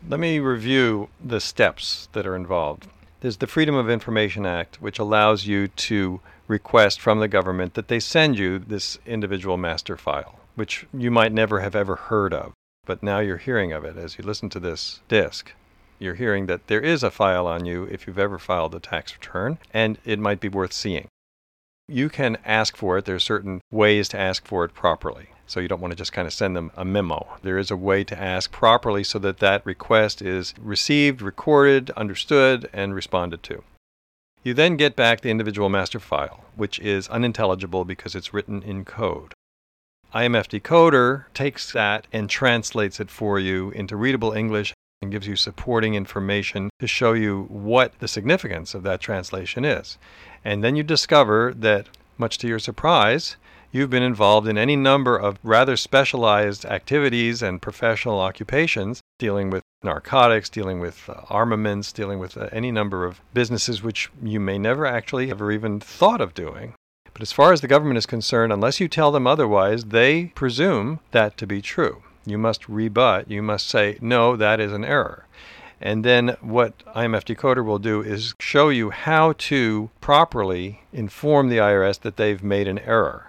Let me review the steps that are involved. There's the Freedom of Information Act, which allows you to request from the government that they send you this individual master file, which you might never have ever heard of. But now you're hearing of it as you listen to this disc. You're hearing that there is a file on you if you've ever filed a tax return, and it might be worth seeing. You can ask for it. There are certain ways to ask for it properly. So you don't want to just kind of send them a memo. There is a way to ask properly so that that request is received, recorded, understood, and responded to. You then get back the individual master file, which is unintelligible because it's written in code. IMF Decoder takes that and translates it for you into readable English and gives you supporting information to show you what the significance of that translation is. And then you discover that, much to your surprise, you've been involved in any number of rather specialized activities and professional occupations, dealing with narcotics, dealing with armaments, dealing with any number of businesses which you may never actually ever even thought of doing. But as far as the government is concerned, unless you tell them otherwise, they presume that to be true. You must rebut. You must say, no, that is an error. And then what IMF Decoder will do is show you how to properly inform the IRS that they've made an error.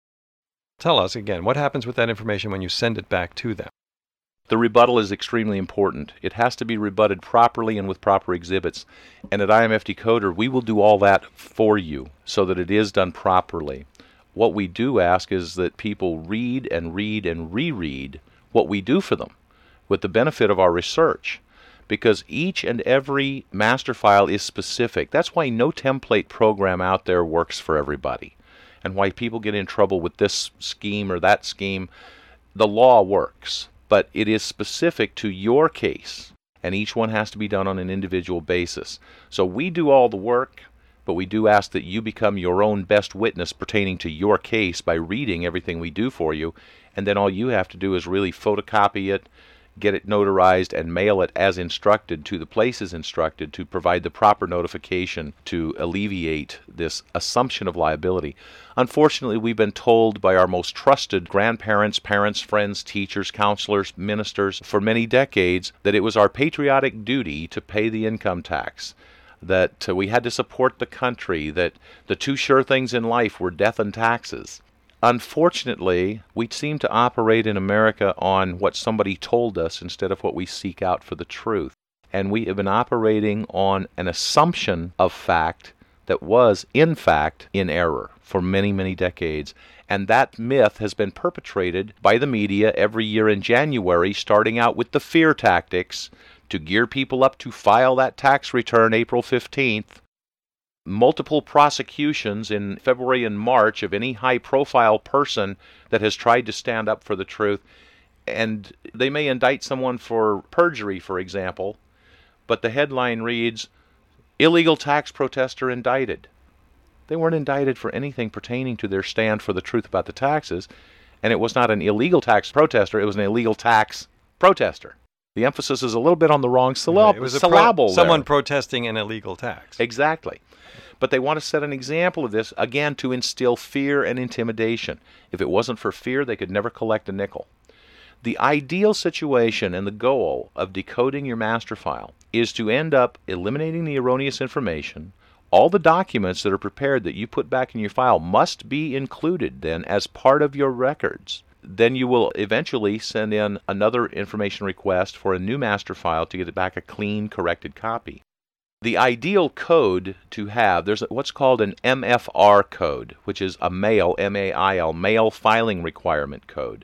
Tell us again, what happens with that information when you send it back to them? The rebuttal is extremely important. It has to be rebutted properly and with proper exhibits. And at IMF Decoder, we will do all that for you so that it is done properly. What we do ask is that people read and read and reread what we do for them with the benefit of our research, because each and every master file is specific. That's why no template program out there works for everybody, and why people get in trouble with this scheme or that scheme. The law works, but it is specific to your case, and each one has to be done on an individual basis. So we do all the work, but we do ask that you become your own best witness pertaining to your case by reading everything we do for you, and then all you have to do is really photocopy it, get it notarized, and mail it as instructed to the places instructed to provide the proper notification to alleviate this assumption of liability. Unfortunately, we've been told by our most trusted grandparents, parents, friends, teachers, counselors, ministers for many decades that it was our patriotic duty to pay the income tax, that we had to support the country, that the two sure things in life were death and taxes. Unfortunately, we seem to operate in America on what somebody told us instead of what we seek out for the truth. And we have been operating on an assumption of fact that was, in fact, in error for many, many decades. And that myth has been perpetrated by the media every year in January, starting out with the fear tactics to gear people up to file that tax return April 15th. Multiple prosecutions in February and March of any high-profile person that has tried to stand up for the truth. And they may indict someone for perjury, for example, but the headline reads, "Illegal tax protester indicted." They weren't indicted for anything pertaining to their stand for the truth about the taxes, and it was not an illegal tax protester, it was an illegal tax protester. The emphasis is a little bit on the wrong syllable. It was someone protesting an illegal tax. Exactly. But they want to set an example of this, again, to instill fear and intimidation. If it wasn't for fear, they could never collect a nickel. The ideal situation and the goal of decoding your master file is to end up eliminating the erroneous information. All the documents that are prepared that you put back in your file must be included then as part of your records. Then you will eventually send in another information request for a new master file to get it back a clean, corrected copy. The ideal code to have, there's what's called an MFR code, which is a mail, M-A-I-L, mail filing requirement code.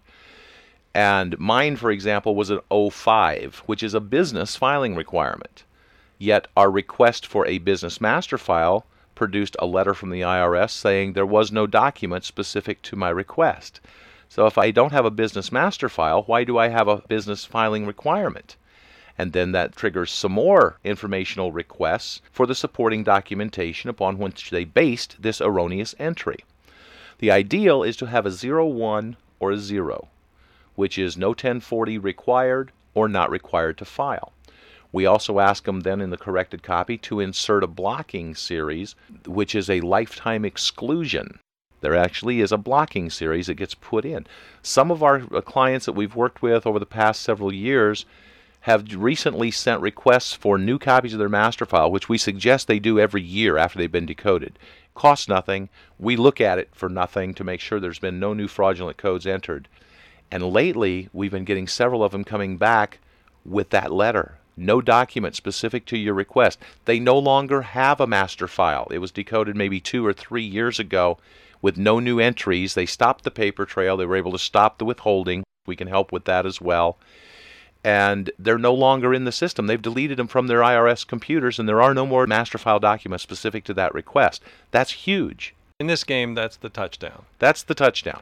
And mine, for example, was an 05, which is a business filing requirement. Yet our request for a business master file produced a letter from the IRS saying there was no document specific to my request. So if I don't have a business master file, why do I have a business filing requirement? And then that triggers some more informational requests for the supporting documentation upon which they based this erroneous entry. The ideal is to have a 01 or a 0, which is no 1040 required or not required to file. We also ask them then in the corrected copy to insert a blocking series, which is a lifetime exclusion. There actually is a blocking series that gets put in. Some of our clients that we've worked with over the past several years have recently sent requests for new copies of their master file, which we suggest they do every year after they've been decoded. Costs nothing. We look at it for nothing to make sure there's been no new fraudulent codes entered. And lately, we've been getting several of them coming back with that letter. No document specific to your request. They no longer have a master file. It was decoded maybe 2 or 3 years ago with no new entries. They stopped the paper trail. They were able to stop the withholding. We can help with that as well. And they're no longer in the system. They've deleted them from their IRS computers, and there are no more master file documents specific to that request. That's huge. In this game, that's the touchdown. That's the touchdown.